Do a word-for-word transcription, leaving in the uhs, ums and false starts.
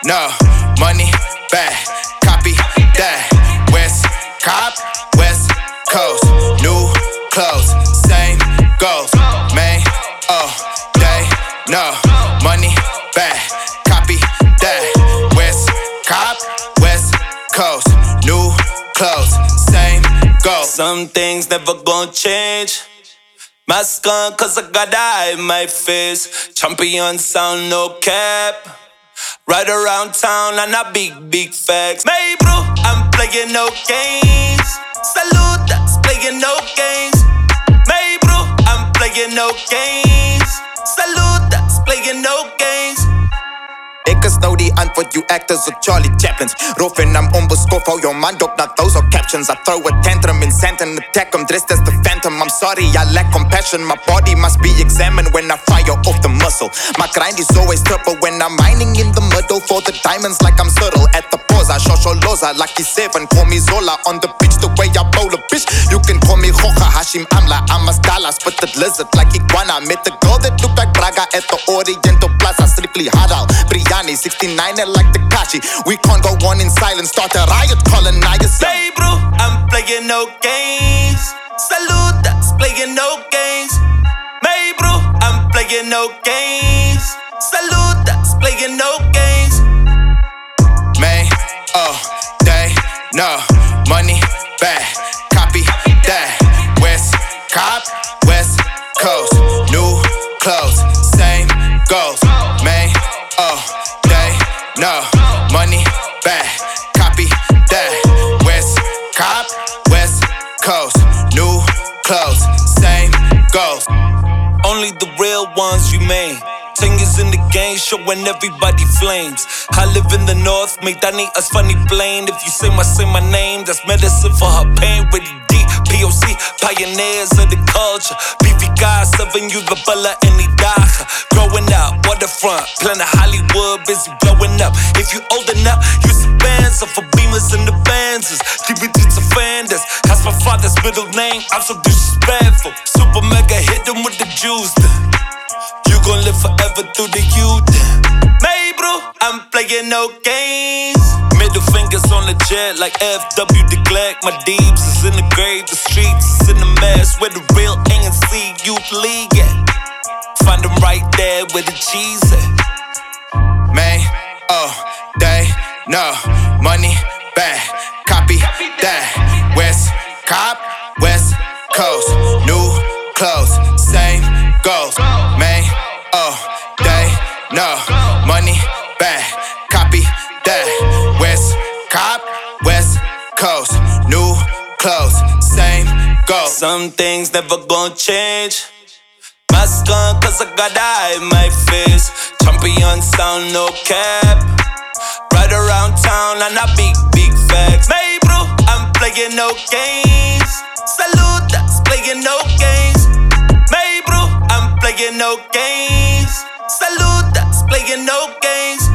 no, money, bad, copy that. West Cop, West Coast, new clothes, same goals. Man, oh, they, no, money, bad, copy that. West Cop, West Coast, new clothes, same goals. Some things never gon' change. Mask on cause I got eye in my face. Champion sound, no cap. Ride around town and a big, big facts. May bro, I'm playing no games. Salute, that's playing no games. May bro, I'm playing no games. Salute, that's playing no games. Ek is nou die antwoord, you actors of Charlie Chaplins. Roof en I'm onbeskof, hou jou man dop, not those are captions. I throw a tantrum in sand and attack him, dressed as the phantom. I'm sorry, I lack compassion, my body must be examined when I fire off the muscle. My grind is always triple when I'm mining in the middle for the diamonds like I'm subtle. At the pause, I Shosho Loza, Lucky Seven, call me Zola. On the pitch, the way I bowl a bitch, you can call me Hoja, Hashim Amla. I'm a stala, spit the lizard like iguana. Met the girl that looked like Braga at the Oriental Plaza, strictly halal. sixty-nine and like the Kashi. We can't go on in silence, start a riot, colonize. Hey bro, I'm playing no games. Salute, that's playing no games. Hey bro, I'm playing no games. Salute, that's playing no games. Man, oh, they, no, money, bad, copy that. West Cop, West Coast, new clothes, same goals. Man, oh, no, money, bad, copy that. West Cop, West Coast, new clothes, same goals. Only the real ones remain. Ten years in the game, showing everybody flames. I live in the north, make that need us funny blame. If you say my, say my name, that's medicine for her pain. Really deep, P O C, pioneers of the culture. B V guys, serving you the bala and Idaha. Growing up, waterfront, planet Hollywood, busy blowing up. If you old enough, use the bands of for beamers and the bands. Keep it to fanders. That's my father's middle name, I'm so disrespectful. Super mega hit them with the juice then. You gon' live forever through the youth. May bro, I'm playing no games. Middle fingers on the jet like F W de Klerk. My deeps is in the grave, the streets is in the mess. Where the real A N C youth league at. Find them right there where the cheese at. Man, oh, they, no, money, bad, copy that. West Cop, West Coast, new clothes, same goals. Man, oh, they, no, money, bad, copy that. West Cop, West Coast, new clothes, same goals. Some things never gon' change. Mask on cause I got eye in my face. Champion sound, no cap. Ride around town and a big, big facts. May bro, I'm playing no games. Salute, that's playing no games. May bro, I'm playing no games. Salute, that's playing no games.